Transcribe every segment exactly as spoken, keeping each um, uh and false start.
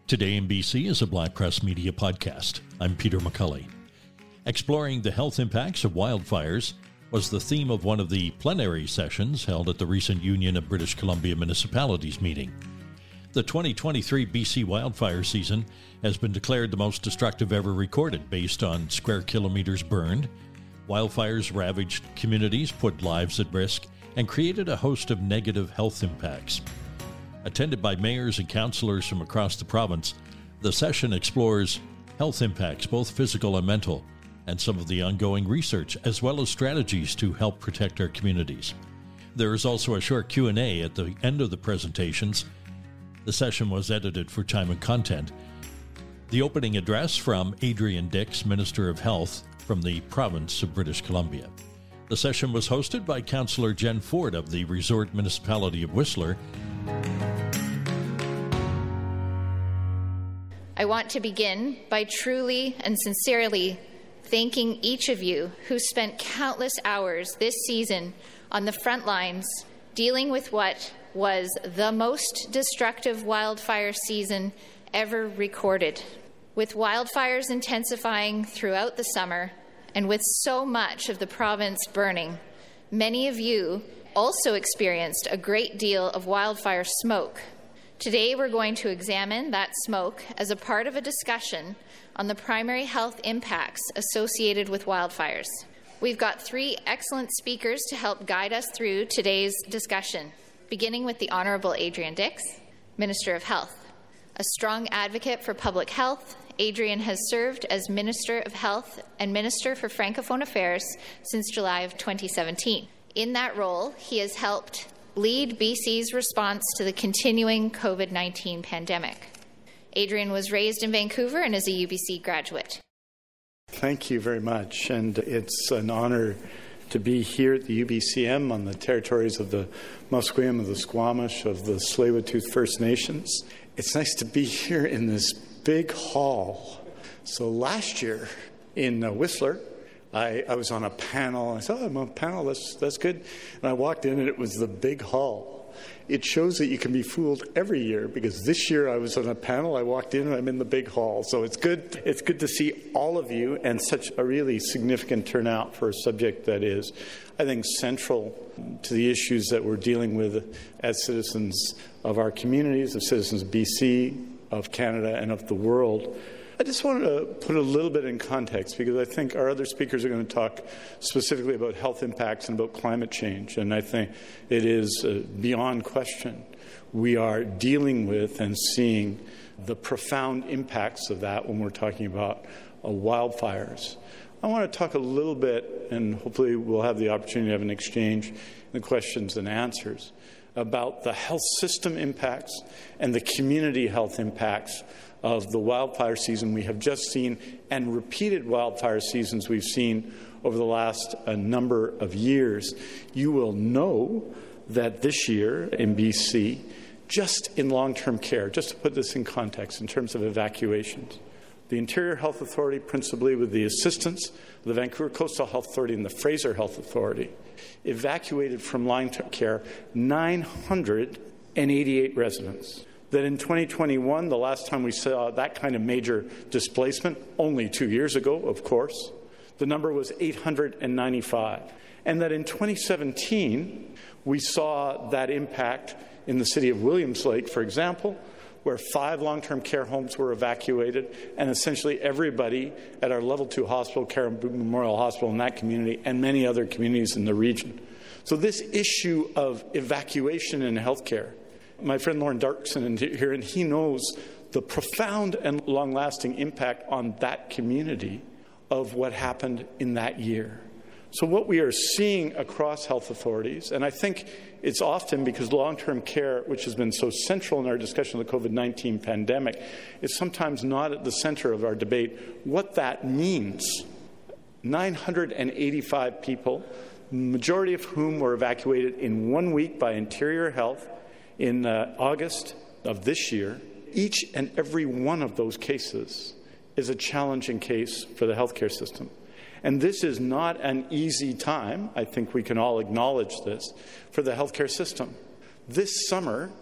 Today in B C is a Black Press Media podcast. I'm Peter McCulley. Exploring the health impacts of wildfires was the theme of one of the plenary sessions held at the recent Union of British Columbia Municipalities meeting. The twenty twenty-three B C wildfire season has been declared the most destructive ever recorded based on square kilometers burned. Wildfires ravaged communities, put lives at risk, and created a host of negative health impacts. Attended by mayors and councillors from across the province, the session explores health impacts, both physical and mental, and some of the ongoing research, as well as strategies to help protect our communities. There is also a short Q and A at the end of the presentations. The session was edited for time and content. The opening address from Adrian Dix, Minister of Health from the province of British Columbia. The session was hosted by Councillor Jen Ford of the Resort Municipality of Whistler. I want to begin by truly and sincerely thanking each of you who spent countless hours this season on the front lines dealing with what was the most destructive wildfire season ever recorded. With wildfires intensifying throughout the summer and with so much of the province burning, many of you also experienced a great deal of wildfire smoke. Today we're going to examine that smoke as a part of a discussion on the primary health impacts associated with wildfires. We've got three excellent speakers to help guide us through today's discussion, beginning with the Honourable Adrian Dix, Minister of Health. A strong advocate for public health, Adrian has served as Minister of Health and Minister for Francophone Affairs since July of twenty seventeen. In that role, he has helped lead B C's response to the continuing COVID nineteen pandemic. Adrian was raised in Vancouver and is a U B C graduate. Thank you very much, and it's an honour to be here at the U B C M on the territories of the Musqueam, of the Squamish, of the Tsleil-Waututh First Nations. It's nice to be here in this big hall. So last year in uh, Whistler, I, I was on a panel. I said, oh, I'm on a panel, that's, that's good. And I walked in and it was the big hall. It shows that you can be fooled every year, because this year I was on a panel, I walked in and I'm in the big hall. So it's good, it's good to see all of you, and such a really significant turnout for a subject that is, I think, central to the issues that we're dealing with as citizens of our communities, of citizens of B C, of Canada, and of the world. I just wanted to put a little bit in context, because I think our other speakers are going to talk specifically about health impacts and about climate change. And I think it is uh, beyond question we are dealing with and seeing the profound impacts of that when we're talking about uh, wildfires. I want to talk a little bit, and hopefully we'll have the opportunity to have an exchange in the questions and answers, about the health system impacts and the community health impacts of the wildfire season we have just seen, and repeated wildfire seasons we've seen over the last uh, number of years. You will know that this year in B C, just in long-term care, just to put this in context in terms of evacuations, the Interior Health Authority, principally with the assistance of the Vancouver Coastal Health Authority and the Fraser Health Authority, evacuated from long-term care nine hundred eighty-eight residents. That in twenty twenty-one, the last time we saw that kind of major displacement, only two years ago, of course, the number was eight hundred ninety-five. And that in twenty seventeen, we saw that impact in the city of Williams Lake, for example, where five long-term care homes were evacuated, and essentially everybody at our Level two Hospital, Caribou Memorial Hospital in that community, and many other communities in the region. So this issue of evacuation in healthcare, my friend Lauren Darkson is here, and he knows the profound and long-lasting impact on that community of what happened in that year. So what we are seeing across health authorities, and I think it's often because long-term care, which has been so central in our discussion of the COVID nineteen pandemic, is sometimes not at the center of our debate, what that means. nine hundred eighty-five people, the majority of whom were evacuated in one week by Interior Health in uh, August of this year. Each and every one of those cases is a challenging case for the healthcare system. And this is not an easy time, I think we can all acknowledge this, for the healthcare system. This summer,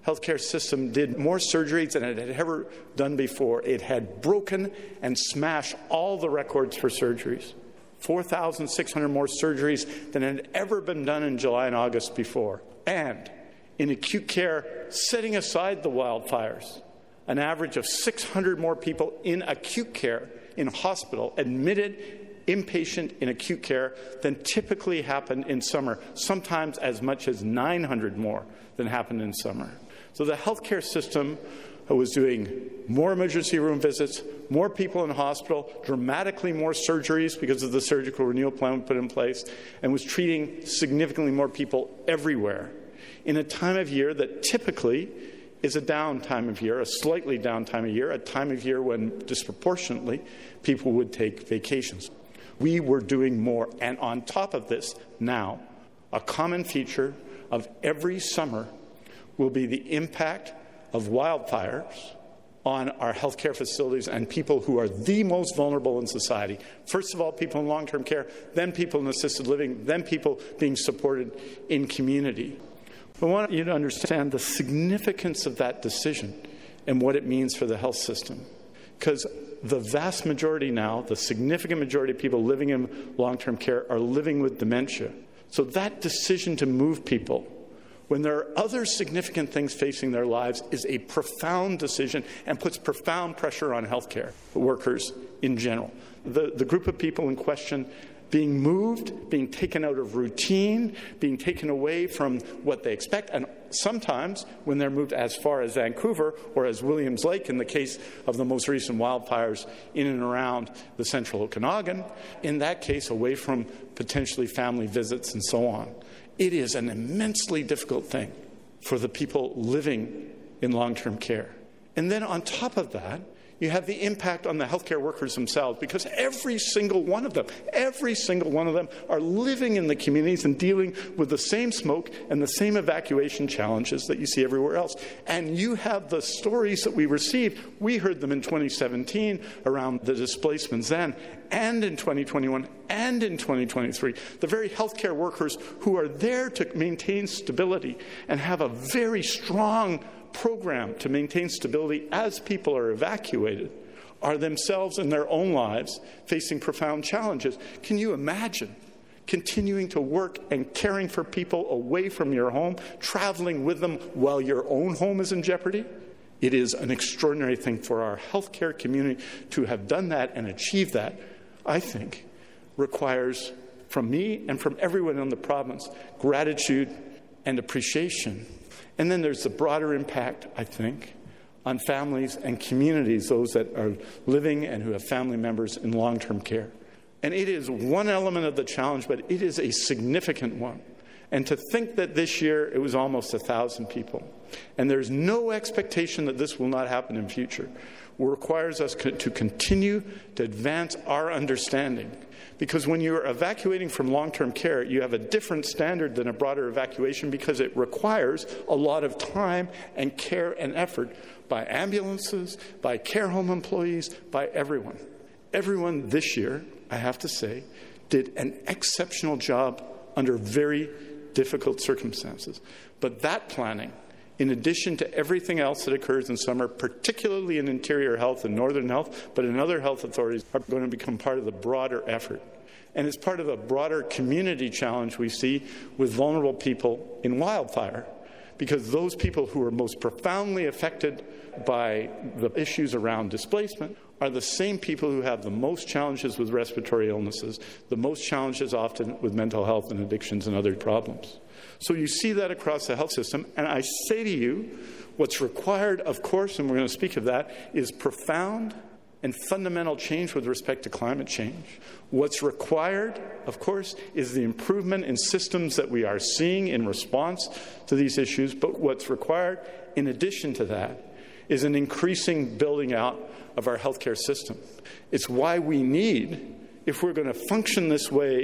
healthcare system did more surgeries than it had ever done before. It had broken and smashed all the records for surgeries. four thousand six hundred more surgeries than had ever been done in July and August before. And in acute care, setting aside the wildfires, an average of six hundred more people in acute care in hospital, admitted inpatient in acute care than typically happened in summer, sometimes as much as nine hundred more than happened in summer. So the healthcare system was doing more emergency room visits, more people in hospital, dramatically more surgeries because of the surgical renewal plan we put in place, and was treating significantly more people everywhere in a time of year that typically is a down time of year, a slightly down time of year, a time of year when disproportionately people would take vacations. We were doing more. And on top of this, now, a common feature of every summer will be the impact of wildfires on our healthcare facilities and people who are the most vulnerable in society. First of all, people in long-term care, then people in assisted living, then people being supported in community. I want you to understand the significance of that decision and what it means for the health system. Because the vast majority now, the significant majority of people living in long-term care are living with dementia. So that decision to move people, when there are other significant things facing their lives, is a profound decision and puts profound pressure on healthcare workers in general. The, the group of people in question being moved, being taken out of routine, being taken away from what they expect, and sometimes when they're moved as far as Vancouver or as Williams Lake in the case of the most recent wildfires in and around the central Okanagan, in that case away from potentially family visits and so on. It is an immensely difficult thing for the people living in long-term care. And then on top of that, you have the impact on the healthcare workers themselves, because every single one of them, every single one of them are living in the communities and dealing with the same smoke and the same evacuation challenges that you see everywhere else. And you have the stories that we received. We heard them in twenty seventeen around the displacements then, and in twenty twenty-one, and in twenty twenty-three. The very healthcare workers who are there to maintain stability and have a very strong program to maintain stability as people are evacuated are themselves in their own lives facing profound challenges. Can you imagine continuing to work and caring for people away from your home, traveling with them while your own home is in jeopardy? It is an extraordinary thing for our healthcare community to have done that and achieved that. I think requires from me and from everyone in the province gratitude and appreciation. And then there's the broader impact, I think, on families and communities, those that are living and who have family members in long-term care. And it is one element of the challenge, but it is a significant one. And to think that this year it was almost a thousand people, and there's no expectation that this will not happen in future, requires us to continue to advance our understanding. Because when you're evacuating from long-term care, you have a different standard than a broader evacuation because it requires a lot of time and care and effort by ambulances, by care home employees, by everyone. Everyone this year, I have to say, did an exceptional job under very difficult circumstances. But that planning, in addition to everything else that occurs in summer, particularly in Interior Health and Northern Health, but in other health authorities, are going to become part of the broader effort. And it's part of a broader community challenge we see with vulnerable people in wildfire, because those people who are most profoundly affected by the issues around displacement are the same people who have the most challenges with respiratory illnesses, the most challenges often with mental health and addictions and other problems. So you see that across the health system, and I say to you, what's required, of course, and we're going to speak of that, is profound and fundamental change with respect to climate change. What's required, of course, is the improvement in systems that we are seeing in response to these issues, but what's required, in addition to that, is an increasing building out of our healthcare system. It's why we need, if we're going to function this way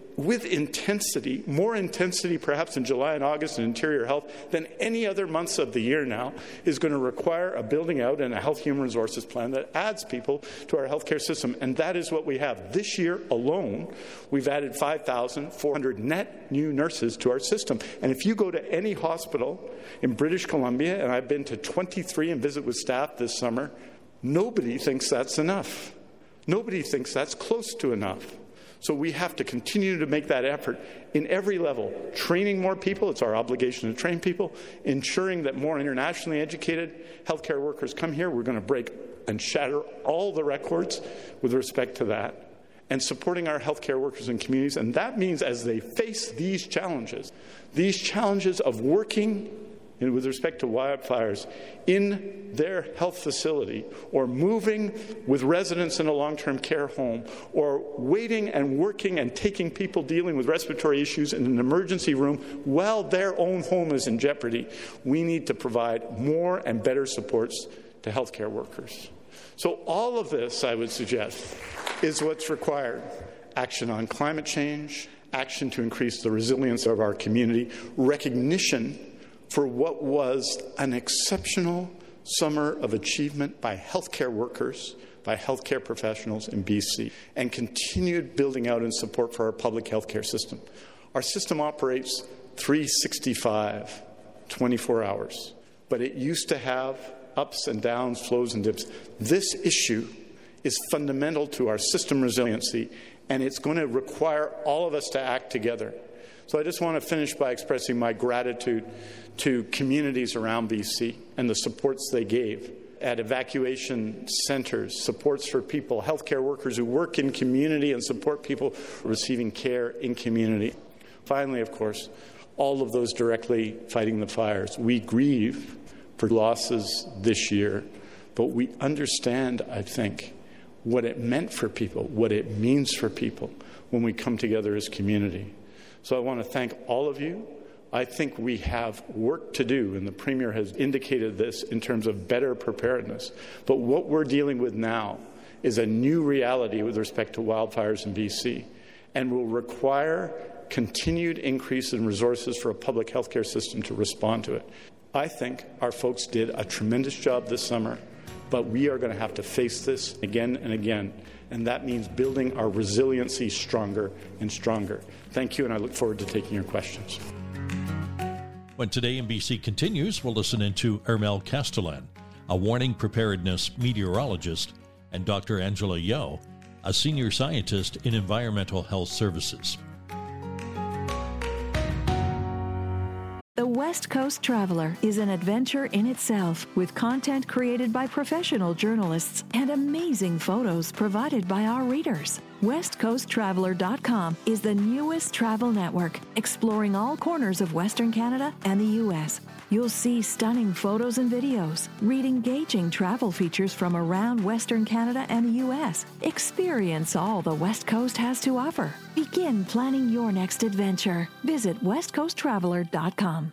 with intensity, more intensity perhaps in July and August in Interior Health than any other months of the year now, is going to require a building out and a health human resources plan that adds people to our healthcare system. And that is what we have. This year alone, we've added five thousand four hundred net new nurses to our system. And if you go to any hospital in British Columbia, and I've been to twenty-three and visit with staff this summer, nobody thinks that's enough. Nobody thinks that's close to enough. So we have to continue to make that effort in every level. Training more people, it's our obligation to train people. Ensuring that more internationally educated healthcare workers come here. We're going to break and shatter all the records with respect to that. And supporting our healthcare workers and communities. And that means as they face these challenges, these challenges of working and with respect to wildfires in their health facility, or moving with residents in a long-term care home, or waiting and working and taking people dealing with respiratory issues in an emergency room while their own home is in jeopardy, we need to provide more and better supports to healthcare workers. So all of this, I would suggest, is what's required. Action on climate change, action to increase the resilience of our community, recognition for what was an exceptional summer of achievement by healthcare workers, by healthcare professionals in B C, and continued building out and support for our public healthcare system. Our system operates three sixty-five, twenty-four hours, but it used to have ups and downs, flows and dips. This issue is fundamental to our system resiliency, and it's going to require all of us to act together. So I just want to finish by expressing my gratitude to communities around B C and the supports they gave at evacuation centers, supports for people, healthcare workers who work in community and support people receiving care in community. Finally, of course, all of those directly fighting the fires. We grieve for losses this year, but we understand, I think, what it meant for people, what it means for people when we come together as community. So I want to thank all of you. I think we have work to do, and the Premier has indicated this in terms of better preparedness. But what we're dealing with now is a new reality with respect to wildfires in B C, and will require continued increase in resources for a public health care system to respond to it. I think our folks did a tremendous job this summer, but we are going to have to face this again and again. And that means building our resiliency stronger and stronger. Thank you, and I look forward to taking your questions. When Today in B C continues, we'll listen into Armel Castellan, a warning preparedness meteorologist, and Doctor Angela Yeo, a senior scientist in environmental health services. The West Coast Traveler is an adventure in itself, with content created by professional journalists and amazing photos provided by our readers. West Coast Traveler dot com is the newest travel network, exploring all corners of Western Canada and the U S. You'll see stunning photos and videos, read engaging travel features from around Western Canada and the U S. Experience all the West Coast has to offer. Begin planning your next adventure. Visit West Coast Traveler dot com.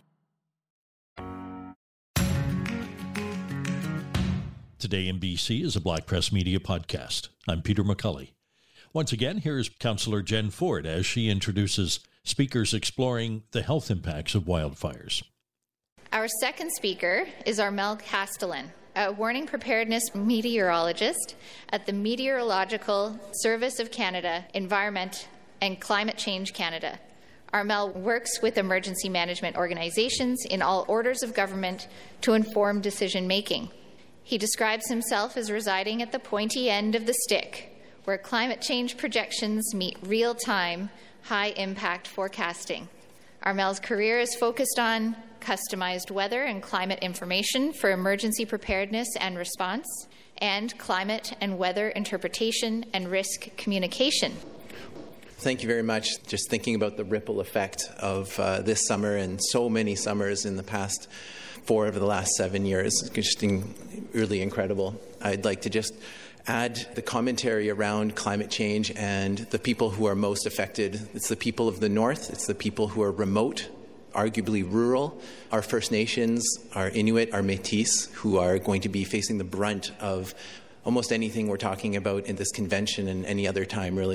Today in B C is a Black Press Media podcast. I'm Peter McCulley. Once again, here's Councillor Jen Ford as she introduces speakers exploring the health impacts of wildfires. Our second speaker is Armel Castellan, a warning preparedness meteorologist at the Meteorological Service of Canada, Environment and Climate Change Canada. Armel works with emergency management organizations in all orders of government to inform decision-making. He describes himself as residing at the pointy end of the stick, where climate change projections meet real-time, high-impact forecasting. Armel's career is focused on customized weather and climate information for emergency preparedness and response, and climate and weather interpretation and risk communication. Thank you very much. Just thinking about the ripple effect of uh, this summer and so many summers in the past four of the last seven years, it's just really incredible. I'd like to just add the commentary around climate change and the people who are most affected. It's the people of the North. It's the people who are remote, arguably rural, our First Nations, our Inuit, our Métis, who are going to be facing the brunt of almost anything we're talking about in this convention and any other time, really.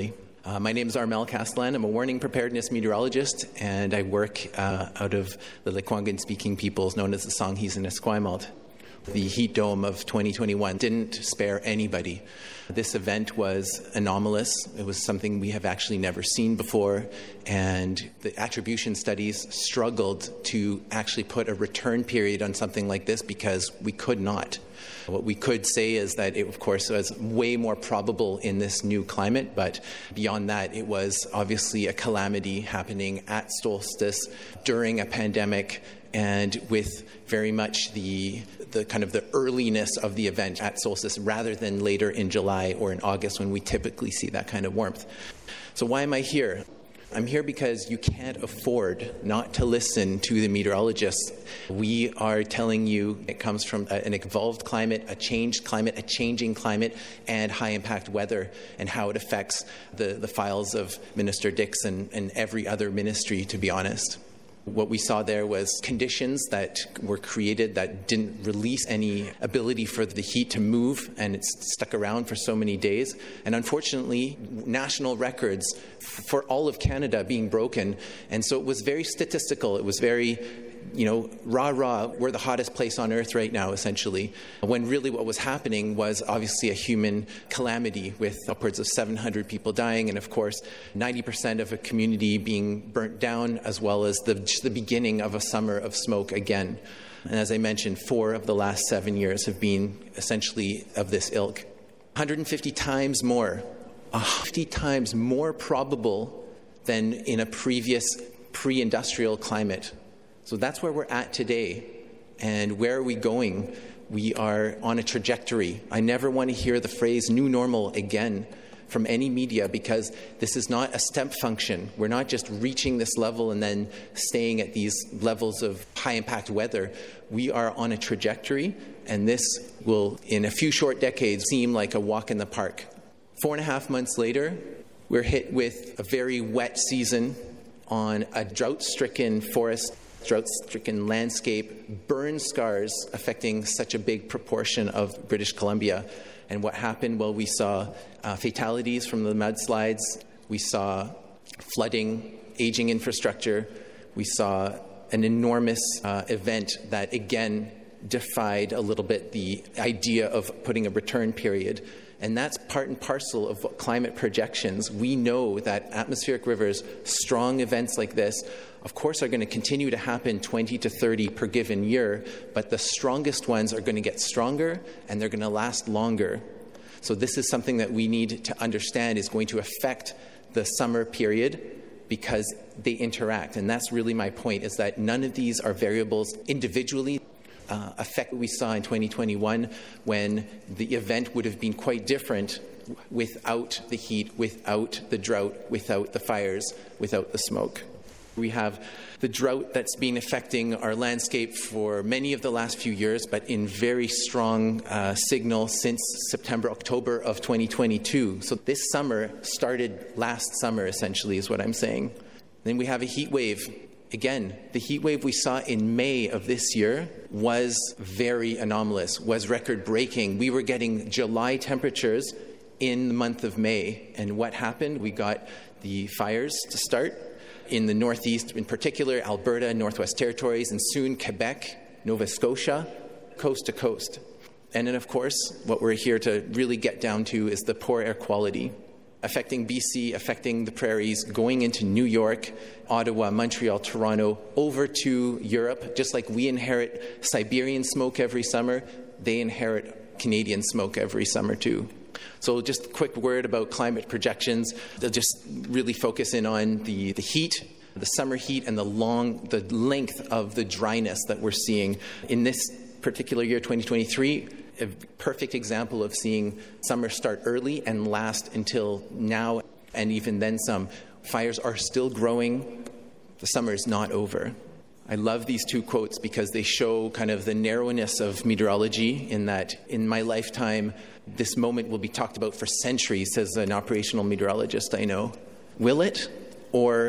Uh, my name is Armel Castellan. I'm a warning preparedness meteorologist, and I work uh, out of the Lekwungen-speaking peoples known as the Songhees and Esquimalt. The heat dome of twenty twenty-one didn't spare anybody. This event was anomalous. It was something we have actually never seen before, and the attribution studies struggled to actually put a return period on something like this because we could not. What we could say is that it, of course, was way more probable in this new climate, but beyond that, it was obviously a calamity happening at solstice during a pandemic and with very much the the kind of the earliness of the event at solstice rather than later in July or in August when we typically see that kind of warmth. So why am I here? I'm here because you can't afford not to listen to the meteorologists. We are telling you it comes from a, an evolved climate, a changed climate, a changing climate, and high-impact weather, and how it affects the, the files of Minister Dix and, and every other ministry, to be honest. What we saw there was conditions that were created that didn't release any ability for the heat to move, and it's stuck around for so many days. And unfortunately, national records for all of Canada being broken. And so it was very statistical. It was very, you know, rah, rah, we're the hottest place on earth right now, essentially. When really what was happening was obviously a human calamity with upwards of seven hundred people dying and, of course, ninety percent of a community being burnt down, as well as the, the beginning of a summer of smoke again. And as I mentioned, four of the last seven years have been essentially of this ilk. one hundred fifty times more, one hundred fifty times more probable than in a previous pre-industrial climate. So that's where we're at today. And where are we going? We are on a trajectory. I never want to hear the phrase new normal again from any media, because this is not a step function. We're not just reaching this level and then staying at these levels of high-impact weather. We are on a trajectory, and this will, in a few short decades, seem like a walk in the park. Four and a half months later, we're hit with a very wet season on a drought-stricken forest, drought-stricken landscape, burn scars affecting such a big proportion of British Columbia. And what happened? Well, we saw uh, fatalities from the mudslides. We saw flooding, aging infrastructure. We saw an enormous uh, event that, again, defied a little bit the idea of putting a return period. And that's part and parcel of climate projections. We know that atmospheric rivers, strong events like this, of course, are going to continue to happen twenty to thirty per given year, but the strongest ones are going to get stronger and they're going to last longer. So this is something that we need to understand is going to affect the summer period because they interact. And that's really my point, is that none of these are variables individually. Uh, effect we saw in twenty twenty-one when the event would have been quite different without the heat, without the drought, without the fires, without the smoke. We have the drought that's been affecting our landscape for many of the last few years, but in very strong uh, signal since September, October of twenty twenty-two. So this summer started last summer, essentially, is what I'm saying. Then we have a heat wave. Again, the heat wave we saw in May of this year was very anomalous, was record-breaking. We were getting July temperatures in the month of May. And what happened? We got the fires to start in the Northeast, in particular, Alberta, Northwest Territories, and soon Quebec, Nova Scotia, coast to coast. And then, of course, what we're here to really get down to is the poor air quality, affecting B C, affecting the prairies, going into New York, Ottawa, Montreal, Toronto, over to Europe. Just like we inherit Siberian smoke every summer, they inherit Canadian smoke every summer too. So just a quick word about climate projections. They'll just really focus in on the, the heat, the summer heat, and the long, the length of the dryness that we're seeing. In this particular year, twenty twenty-three, a perfect example of seeing summer start early and last until now, and even then some. Fires are still growing. The summer is not over. I love these two quotes because they show kind of the narrowness of meteorology, in that in my lifetime, this moment will be talked about for centuries, says an operational meteorologist I know. Will it? Or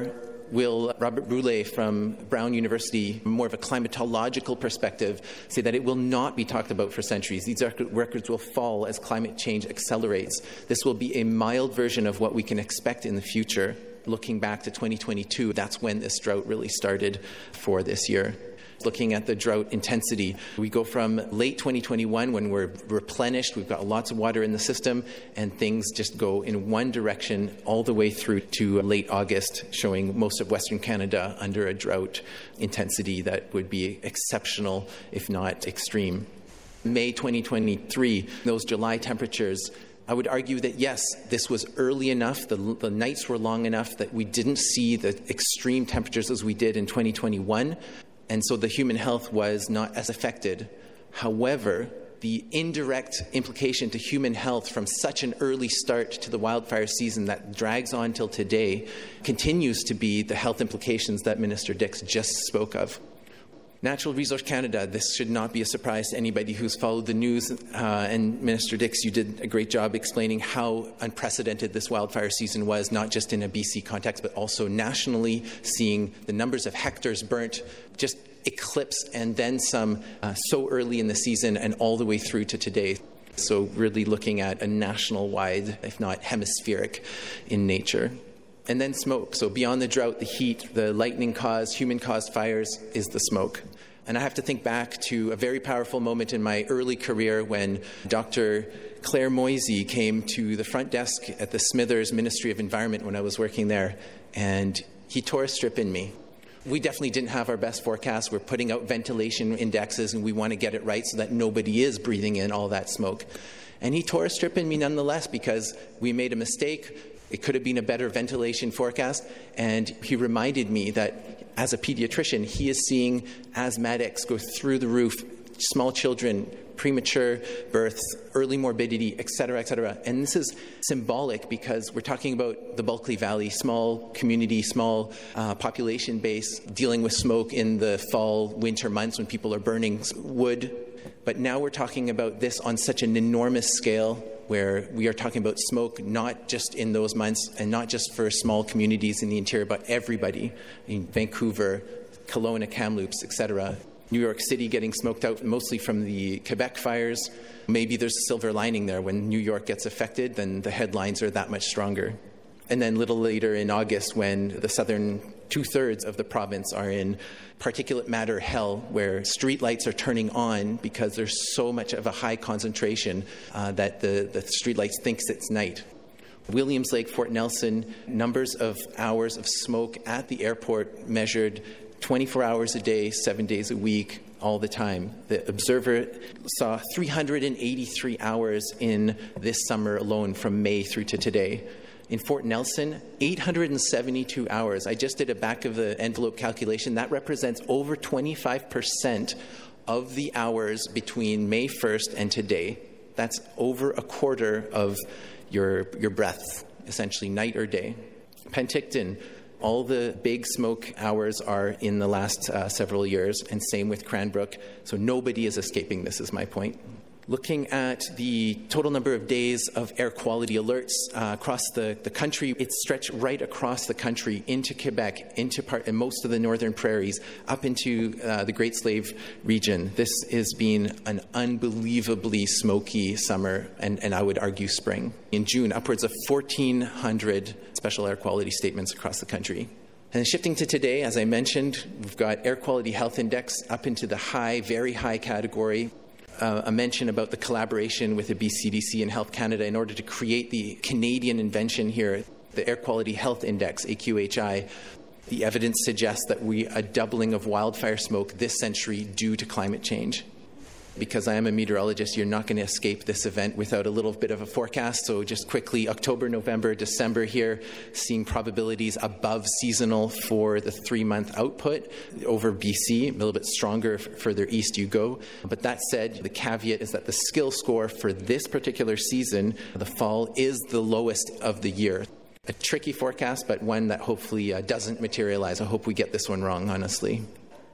will Robert Brule from Brown University, more of a climatological perspective, say that it will not be talked about for centuries. These records will fall as climate change accelerates. This will be a mild version of what we can expect in the future. Looking back to twenty twenty-two, that's when this drought really started for this year. Looking at the drought intensity, we go from late twenty twenty-one when we're replenished, we've got lots of water in the system, and things just go in one direction all the way through to late August, showing most of Western Canada under a drought intensity that would be exceptional, if not extreme. May twenty twenty-three, those July temperatures, I would argue that, yes, this was early enough, the, the nights were long enough that we didn't see the extreme temperatures as we did in twenty twenty-one. And so the human health was not as affected. However, the indirect implication to human health from such an early start to the wildfire season that drags on till today continues to be the health implications that Minister Dix just spoke of. Natural Resource Canada, this should not be a surprise to anybody who's followed the news. Uh, and Minister Dix, you did a great job explaining how unprecedented this wildfire season was, not just in a B C context, but also nationally, seeing the numbers of hectares burnt just eclipse and then some uh, so early in the season and all the way through to today. So really looking at a national-wide, if not hemispheric, in nature. And then smoke. So beyond the drought, the heat, the lightning-caused, human-caused fires is the smoke. And I have to think back to a very powerful moment in my early career when Doctor Claire Moisey came to the front desk at the Smithers Ministry of Environment when I was working there, and he tore a strip in me. We definitely didn't have our best forecast. We're putting out ventilation indexes, and we want to get it right so that nobody is breathing in all that smoke. And he tore a strip in me nonetheless because we made a mistake. It could have been a better ventilation forecast, and he reminded me that as a pediatrician, he is seeing asthmatics go through the roof, small children, premature births, early morbidity, et cetera, et cetera. And this is symbolic because we're talking about the Bulkley Valley, small community, small uh, population base, dealing with smoke in the fall, winter months when people are burning wood. But now we're talking about this on such an enormous scale, where we are talking about smoke not just in those months and not just for small communities in the interior, but everybody in Vancouver, Kelowna, Kamloops, et cetera. New York City getting smoked out mostly from the Quebec fires. Maybe there's a silver lining there. When New York gets affected, then the headlines are that much stronger. And then a little later in August, when the southern two-thirds of the province are in particulate matter hell, where streetlights are turning on because there's so much of a high concentration uh, that the, the streetlights thinks it's night. Williams Lake, Fort Nelson, numbers of hours of smoke at the airport measured twenty-four hours a day, seven days a week, all the time. The Observer saw three hundred eighty-three hours in this summer alone from May through to today. In Fort Nelson, eight hundred seventy-two hours. I just did a back-of-the-envelope calculation. That represents over twenty-five percent of the hours between May first and today. That's over a quarter of your, your breath, essentially night or day. Penticton, all the big smoke hours are in the last uh, several years, and same with Cranbrook. So nobody is escaping this, is my point. Looking at the total number of days of air quality alerts uh, across the, the country, it's stretched right across the country into Quebec, into part, and most of the northern prairies, up into uh, the Great Slave region. This has been an unbelievably smoky summer, and, and I would argue spring. In June, upwards of fourteen hundred special air quality statements across the country. And shifting to today, as I mentioned, we've got Air Quality Health Index up into the high, very high category. Uh, a mention about the collaboration with the B C D C and Health Canada in order to create the Canadian invention here, the Air Quality Health Index, A Q H I. The evidence suggests that we a doubling of wildfire smoke this century due to climate change. Because I am a meteorologist, you're not going to escape this event without a little bit of a forecast. So just quickly, October, November, December here, seeing probabilities above seasonal for the three-month output over B C, a little bit stronger further east you go. But that said, the caveat is that the skill score for this particular season, the fall, is the lowest of the year. A tricky forecast, but one that hopefully uh, doesn't materialize. I hope we get this one wrong, honestly.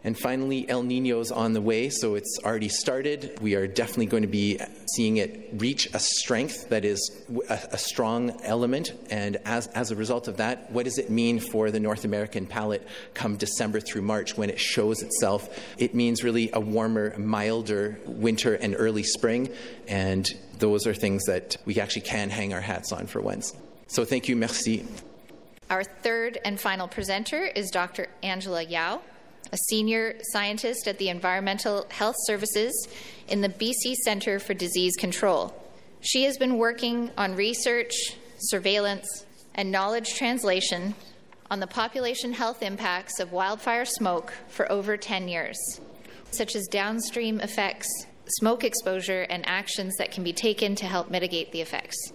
And finally, El Niño's on the way, so it's already started. We are definitely going to be seeing it reach a strength that is a, a strong element. And as, as a result of that, what does it mean for the North American palate come December through March when it shows itself? It means really a warmer, milder winter and early spring. And those are things that we actually can hang our hats on for once. So thank you, merci. Our third and final presenter is Doctor Angela Yao, a senior scientist at the Environmental Health Services in the B C Centre for Disease Control. She has been working on research, surveillance, and knowledge translation on the population health impacts of wildfire smoke for over ten years, such as downstream effects, smoke exposure, and actions that can be taken to help mitigate the effects.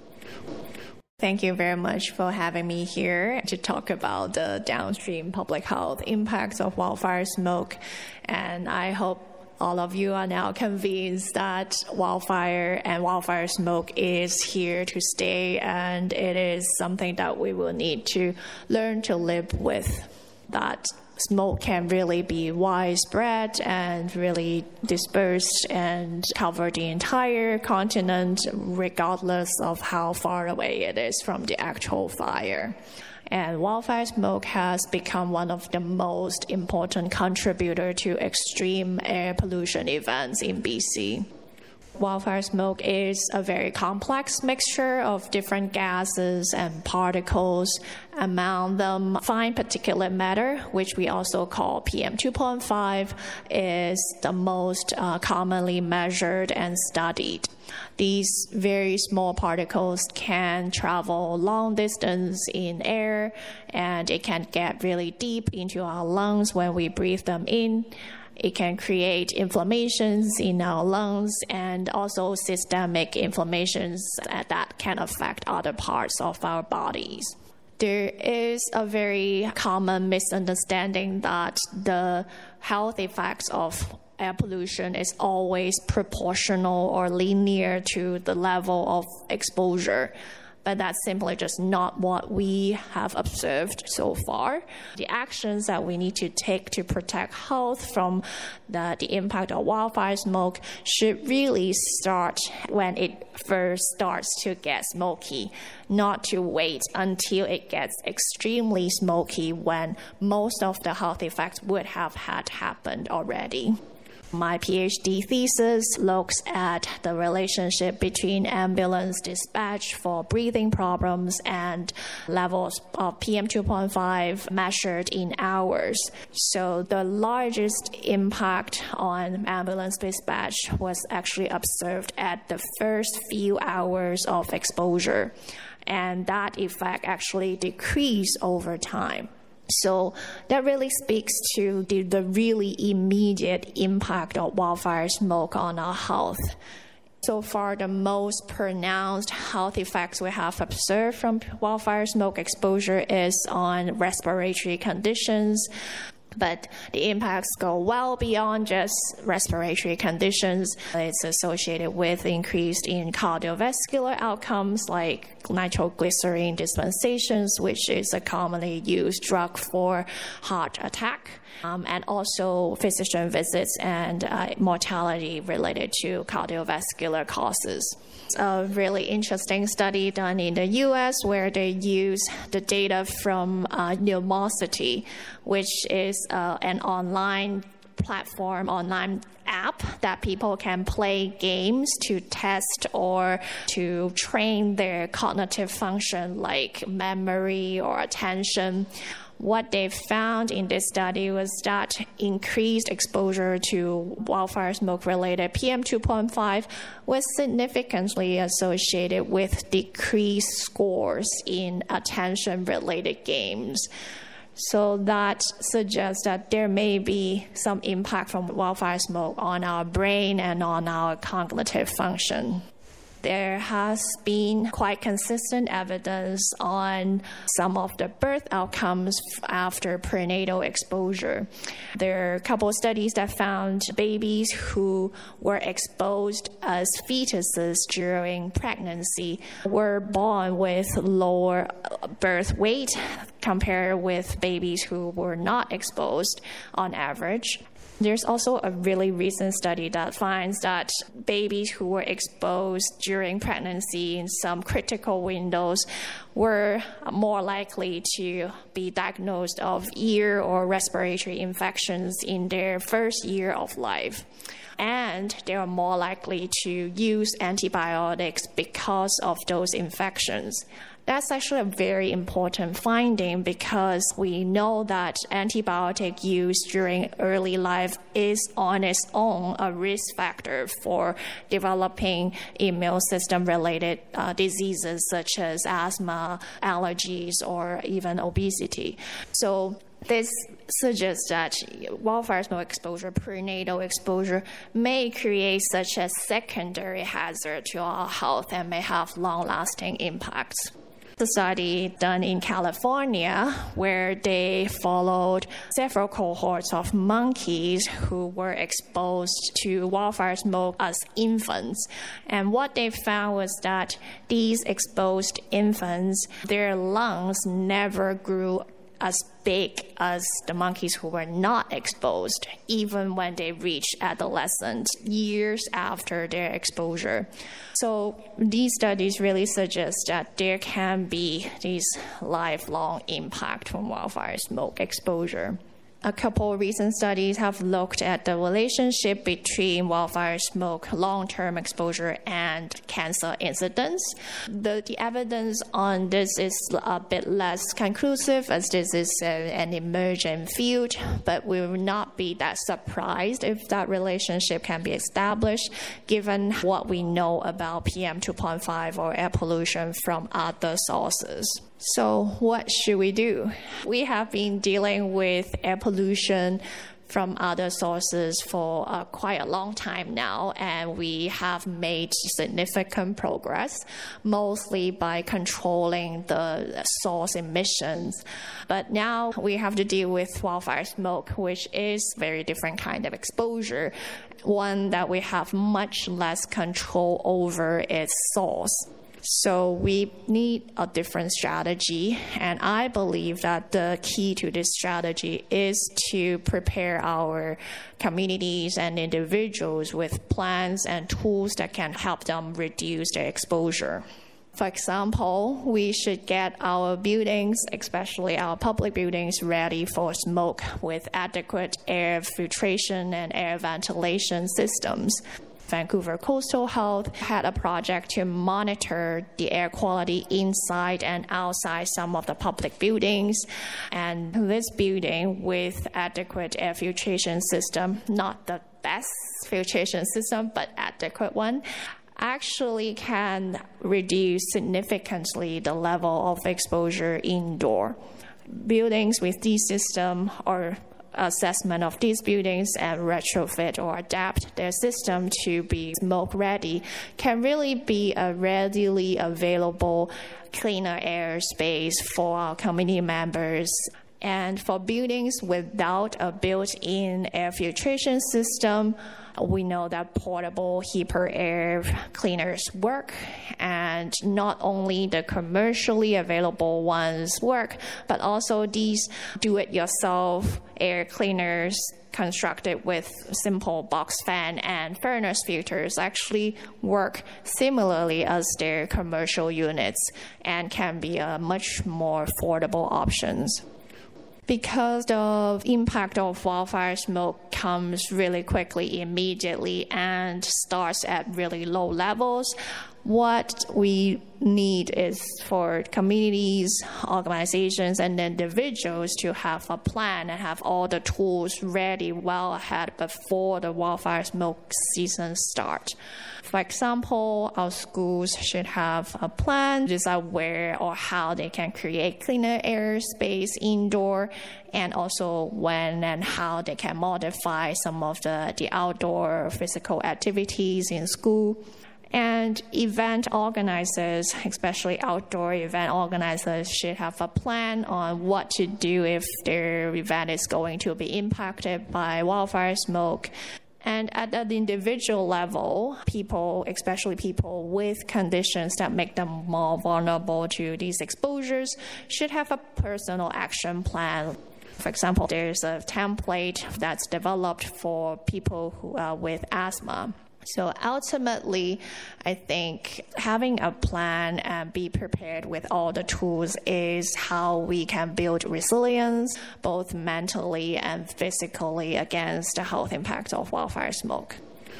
Thank you very much for having me here to talk about the downstream public health impacts of wildfire smoke. And I hope all of you are now convinced that wildfire and wildfire smoke is here to stay, and it is something that we will need to learn to live with. That smoke can really be widespread and really dispersed and cover the entire continent, regardless of how far away it is from the actual fire. And wildfire smoke has become one of the most important contributors to extreme air pollution events in B C. Wildfire smoke is a very complex mixture of different gases and particles. Among them, fine particulate matter, which we also call P M two point five, is the most uh, commonly measured and studied. These very small particles can travel long distance in air, and it can get really deep into our lungs when we breathe them in. It can create inflammations in our lungs and also systemic inflammations that can affect other parts of our bodies. There is a very common misunderstanding that the health effects of air pollution is always proportional or linear to the level of exposure. But that's simply just not what we have observed so far. The actions that we need to take to protect health from the, the impact of wildfire smoke should really start when it first starts to get smoky, not to wait until it gets extremely smoky when most of the health effects would have had happened already. My PhD thesis looks at the relationship between ambulance dispatch for breathing problems and levels of P M two point five measured in hours. So the largest impact on ambulance dispatch was actually observed at the first few hours of exposure, and that effect actually decreased over time. So that really speaks to the, the really immediate impact of wildfire smoke on our health. So far, the most pronounced health effects we have observed from wildfire smoke exposure is on respiratory conditions. But the impacts go well beyond just respiratory conditions. It's associated with increased in cardiovascular outcomes like nitroglycerin dispensations, which is a commonly used drug for heart attack, um, and also physician visits and uh, mortality related to cardiovascular causes. It's a really interesting study done in the U S where they use the data from uh, Pneumosity, which is uh, an online platform, online app that people can play games to test or to train their cognitive function like memory or attention. What they found in this study was that increased exposure to wildfire smoke-related P M two point five was significantly associated with decreased scores in attention-related games. So that suggests that there may be some impact from wildfire smoke on our brain and on our cognitive function. There has been quite consistent evidence on some of the birth outcomes after prenatal exposure. There are a couple of studies that found babies who were exposed as fetuses during pregnancy were born with lower birth weight compared with babies who were not exposed on average. There's also a really recent study that finds that babies who were exposed during pregnancy in some critical windows were more likely to be diagnosed of ear or respiratory infections in their first year of life. And they are more likely to use antibiotics because of those infections. That's actually a very important finding because we know that antibiotic use during early life is on its own a risk factor for developing immune system related uh, diseases such as asthma, allergies, or even obesity. So this suggests that wildfire smoke exposure, prenatal exposure, may create such a secondary hazard to our health and may have long-lasting impacts. The study done in California, where they followed several cohorts of monkeys who were exposed to wildfire smoke as infants. And what they found was that these exposed infants, their lungs never grew as big as the monkeys who were not exposed, even when they reached adolescence, years after their exposure. So these studies really suggest that there can be this lifelong impact from wildfire smoke exposure. A couple of recent studies have looked at the relationship between wildfire smoke, long-term exposure, and cancer incidence. The, the evidence on this is a bit less conclusive, as this is a, an emerging field, but we will not be that surprised if that relationship can be established, given what we know about P M two point five or air pollution from other sources. So what should we do? We have been dealing with air pollution from other sources for uh, quite a long time now, and we have made significant progress, mostly by controlling the source emissions. But now we have to deal with wildfire smoke, which is a very different kind of exposure, one that we have much less control over its source. So we need a different strategy, and I believe that the key to this strategy is to prepare our communities and individuals with plans and tools that can help them reduce their exposure. For example, we should get our buildings, especially our public buildings, ready for smoke with adequate air filtration and air ventilation systems. Vancouver Coastal Health had a project to monitor the air quality inside and outside some of the public buildings. And this building with adequate air filtration system, not the best filtration system, but adequate one, actually can reduce significantly the level of exposure indoor. Buildings with this system or assessment of these buildings and retrofit or adapt their system to be smoke ready can really be a readily available cleaner air space for our community members. And for buildings without a built-in air filtration system, we know that portable HEPA air cleaners work, and not only the commercially available ones work, but also these do-it-yourself air cleaners constructed with simple box fan and furnace filters actually work similarly as their commercial units and can be a much more affordable options. Because the impact of wildfire smoke comes really quickly, immediately, and starts at really low levels, what we need is for communities, organizations, and individuals to have a plan and have all the tools ready well ahead before the wildfire smoke season starts. For example, our schools should have a plan, decide where or how they can create cleaner air space indoor, and also when and how they can modify some of the, the outdoor physical activities in school. And event organizers, especially outdoor event organizers, should have a plan on what to do if their event is going to be impacted by wildfire smoke. And at the individual level, people, especially people with conditions that make them more vulnerable to these exposures, should have a personal action plan. For example, there's a template that's developed for people who are with asthma. So ultimately, I think having a plan and be prepared with all the tools is how we can build resilience, both mentally and physically, against the health impact of wildfire smoke.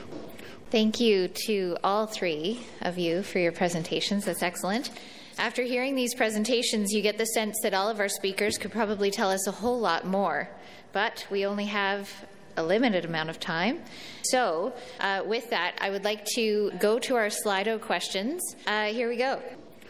Thank you to all three of you for your presentations. That's excellent. After hearing these presentations, you get the sense that all of our speakers could probably tell us a whole lot more, but we only have a limited amount of time. So uh, with that, I would like to go to our Slido questions. Uh, here we go.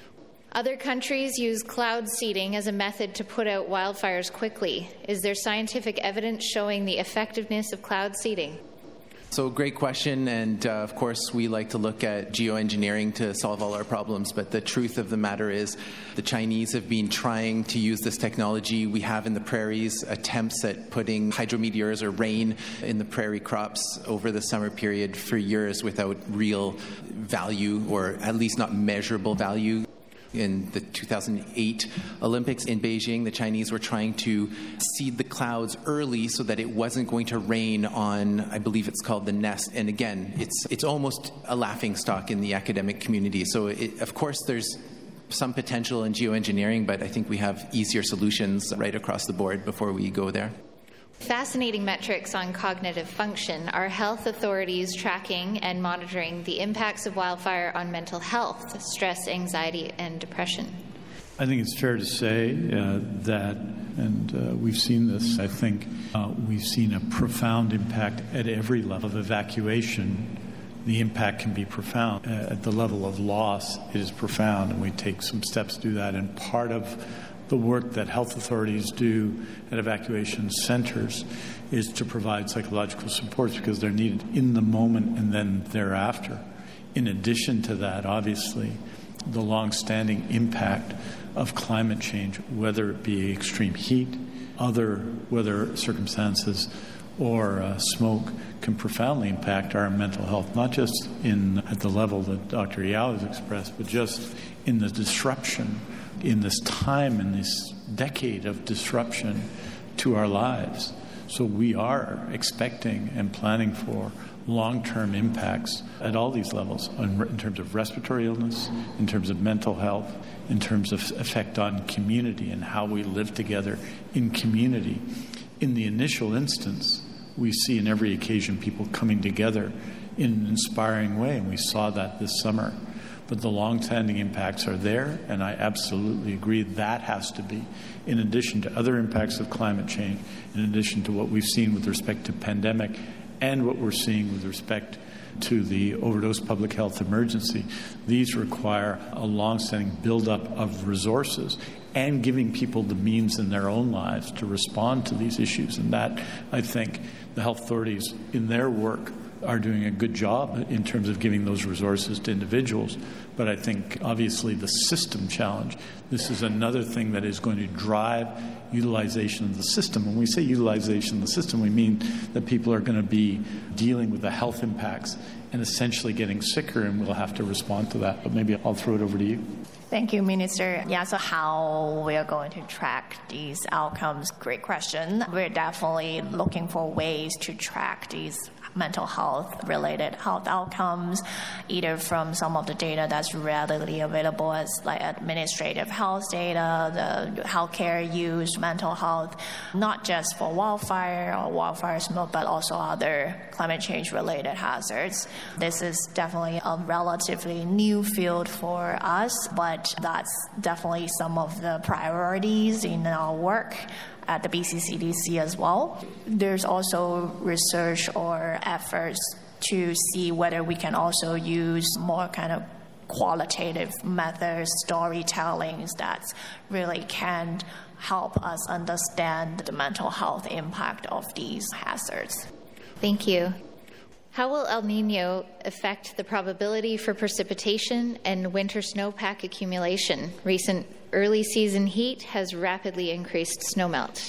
Other countries use cloud seeding as a method to put out wildfires quickly. Is there scientific evidence showing the effectiveness of cloud seeding? So great question, and uh, of course we like to look at geoengineering to solve all our problems, but the truth of the matter is the Chinese have been trying to use this technology. We have in the prairies attempts at putting hydrometeors or rain in the prairie crops over the summer period for years without real value, or at least not measurable value. In the two thousand eight Olympics in Beijing, the Chinese were trying to seed the clouds early so that it wasn't going to rain on, I believe it's called the nest. And again, it's it's almost a laughingstock in the academic community. So, it, of course, there's some potential in geoengineering, but I think we have easier solutions right across the board before we go there. Fascinating metrics on cognitive function. Are health authorities tracking and monitoring the impacts of wildfire on mental health, stress, anxiety, and depression? I think it's fair to say uh, that, and uh, we've seen this, I think uh, we've seen a profound impact at every level of evacuation. The impact can be profound. Uh, at the level of loss, it is profound, and we take some steps to do that. And part of the work that health authorities do at evacuation centers is to provide psychological supports because they're needed in the moment and then thereafter. In addition to that, obviously, the long-standing impact of climate change, whether it be extreme heat, other weather circumstances, or uh, smoke, can profoundly impact our mental health, not just in at the level that Doctor Yao has expressed, but just in the disruption in this time, in this decade of disruption to our lives. So we are expecting and planning for long-term impacts at all these levels, in terms of respiratory illness, in terms of mental health, in terms of effect on community and how we live together in community. In the initial instance, we see in every occasion people coming together in an inspiring way, and we saw that this summer. But the long-standing impacts are there, and I absolutely agree that has to be, in addition to other impacts of climate change, in addition to what we've seen with respect to pandemic and what we're seeing with respect to the overdose public health emergency. These require a long-standing buildup of resources and giving people the means in their own lives to respond to these issues. And that, I think, the health authorities in their work are doing a good job in terms of giving those resources to individuals. But I think, obviously, the system challenge, this is another thing that is going to drive utilization of the system. When we say utilization of the system, we mean that people are going to be dealing with the health impacts and essentially getting sicker, and we'll have to respond to that. But maybe I'll throw it over to you. Thank you, Minister. Yeah, so how we are going to track these outcomes, great question. We're definitely looking for ways to track these mental health related health outcomes, either from some of the data that's readily available as like administrative health data, the healthcare use, mental health, not just for wildfire or wildfire smoke, but also other climate change related hazards. This is definitely a relatively new field for us, but that's definitely some of the priorities in our work at the B C C D C as well. There's also research or efforts to see whether we can also use more kind of qualitative methods, storytellings that really can help us understand the mental health impact of these hazards. Thank you. How will El Niño affect the probability for precipitation and winter snowpack accumulation? Recent early season heat has rapidly increased snowmelt.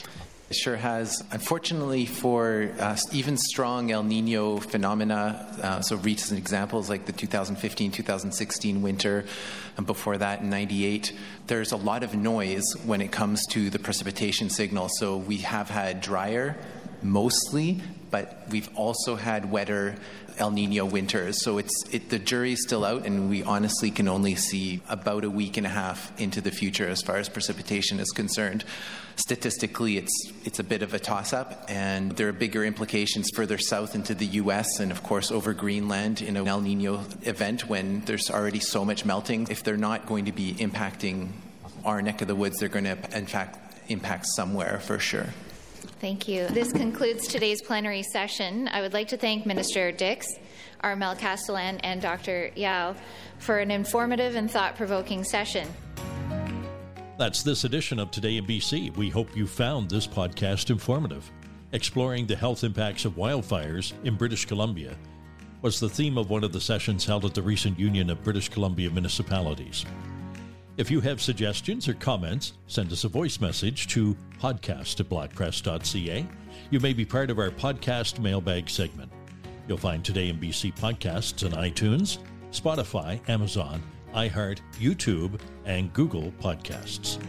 It sure has. Unfortunately, for uh, even strong El Nino phenomena, uh, so recent examples like the two thousand fifteen two thousand sixteen winter, and before that in ninety-eight, there's a lot of noise when it comes to the precipitation signal. So we have had drier, mostly, but we've also had wetter El Nino winters. So it's it, the jury's still out, and we honestly can only see about a week and a half into the future as far as precipitation is concerned. Statistically, it's it's a bit of a toss-up, and there are bigger implications further south into the U S and, of course, over Greenland in an El Nino event when there's already so much melting. If they're not going to be impacting our neck of the woods, they're going to, in fact, impact somewhere for sure. Thank you. This concludes today's plenary session. I would like to thank Minister Dix, Armel Castellan, and Doctor Yao for an informative and thought-provoking session. That's this edition of Today in B C. We hope you found this podcast informative. Exploring the health impacts of wildfires in British Columbia was the theme of one of the sessions held at the recent Union of British Columbia Municipalities. If you have suggestions or comments, send us a voice message to podcast at black press dot c a. You may be part of our podcast mailbag segment. You'll find Today in B C podcasts on iTunes, Spotify, Amazon, iHeart, YouTube, and Google Podcasts.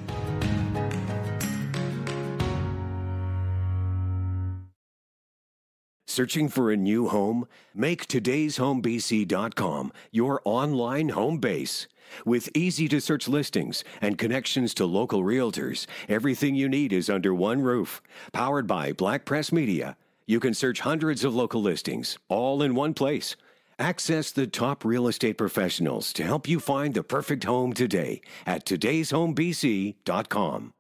Searching for a new home? Make todays home b c dot com your online home base. With easy-to-search listings and connections to local realtors, everything you need is under one roof. Powered by Black Press Media, you can search hundreds of local listings, all in one place. Access the top real estate professionals to help you find the perfect home today at todays home b c dot com.